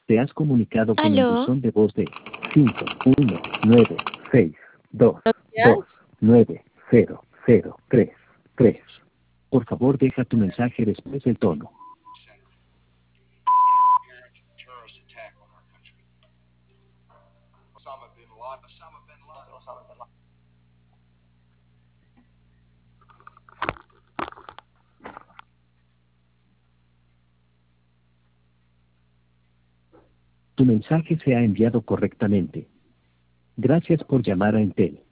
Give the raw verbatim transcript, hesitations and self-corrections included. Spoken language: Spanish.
Te has comunicado con el Aló, buzón de voz de cinco uno nueve seis dos buenos dos días. nueve cero cero tres tres. Por favor, deja tu mensaje después del tono. Terrorist attack on our country. Osama bin Laden. Osama bin Laden. Osama bin Laden. Tu mensaje se ha enviado correctamente. Gracias por llamar a Entel.